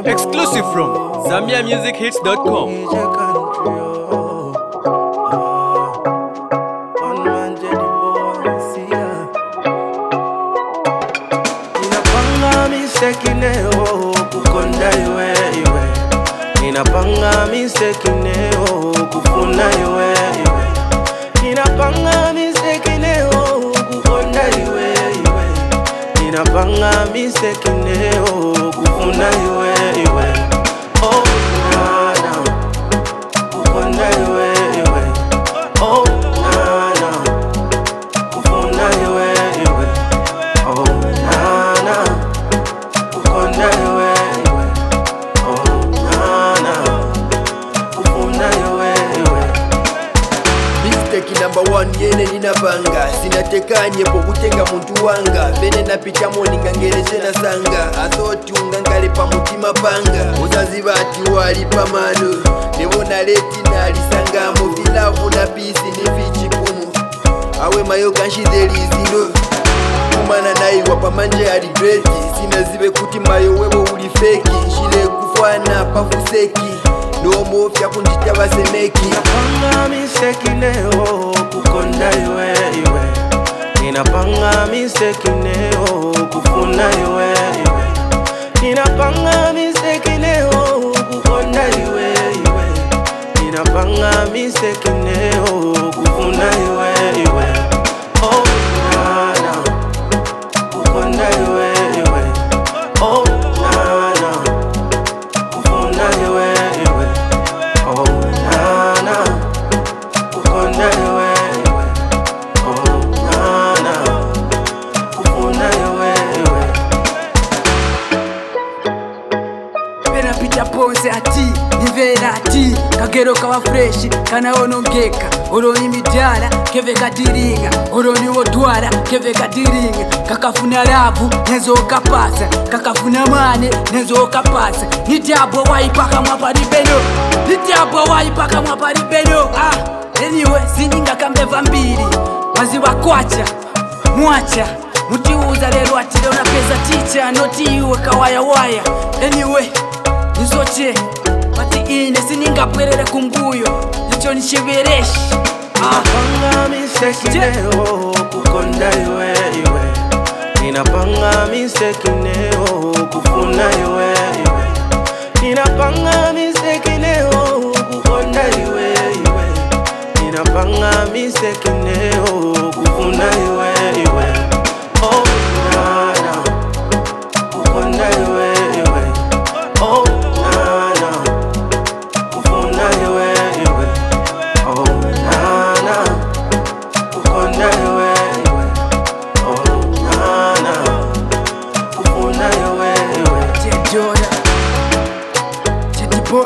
Exclusive from ZambiaMusicHits.com. Ninapanga misekineo kukonda iwe Ninapanga misekineo kufuna iwe Ninapanga misekineo kukonda iwe Ninapanga misekineo kufuna iwe Oh nana kukonda iwe Oh nana kufuna iwe Oh nana kukonda iwe Oh nana kufuna iwe Mistake number 1 yene ninapanga sinatekanye po kutenga muntu wanga vene napita moninga ngereshe na sanga athoti ungangale pa mutima panga uzazi bati wali pamano nebona leti nalisanga mu vilavu na pisi ni fichi kumu awe mayo kanshi delizino kumana naiwa pamanje ya regreti sinazibe kuti mayo webo uli feki shile kufwana pafuseki Nomo fya kundita basemeki Ninapanga misekineo kukonda iwe Ninapanga misekineo kufuna iwe Ninapanga misekineo kukonda iwe Ninapanga misekineo kufuna iwe Oh nana kukonda iwe Oh nana kufuna iwe Oh nana kukonda iwe Oh nana kufuna iwe Pena pita pose ati, nivera ati Kagero kawa freshi, kana onongeka Oro imidyara, keve kadiringa Oro niwo dwara, keve kadiringa Kakafuna rabu, nezo kapasa Kakafuna mane, nezo kapasa Nitiabwa waipaka mwapari beno Nitiabwa waipaka mwapari beno Anyway, sininga kambeva mbili Maziwa kwacha, mwacha Mutiuza lero ati leo na pesa ticha Noti iwe kawaya waya Anyway, nizoche Pati ine sininga pwerere kumbuyo Nicho nishivereshi Ninapanga misekineo kukonda iwe Ninapanga misekineo kufuna iwe Ninapanga misekineo kukonda iwe Ninapanga misekineo kufuna iwe Oh nana kukonda iwe Oh nana kufuna iwe Oh nana kukonda iwe Oh nana kufuna iwe Jedora Jediboy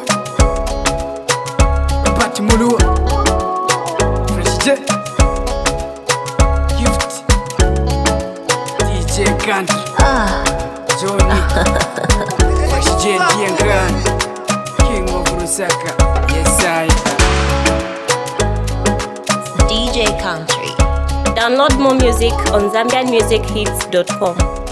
Pati mulua Fresh J Gift DJ Country Johnny Fresh J Diangan King of Rusaka Yes I DJ Country. Download more music on ZambianMusicHits.com.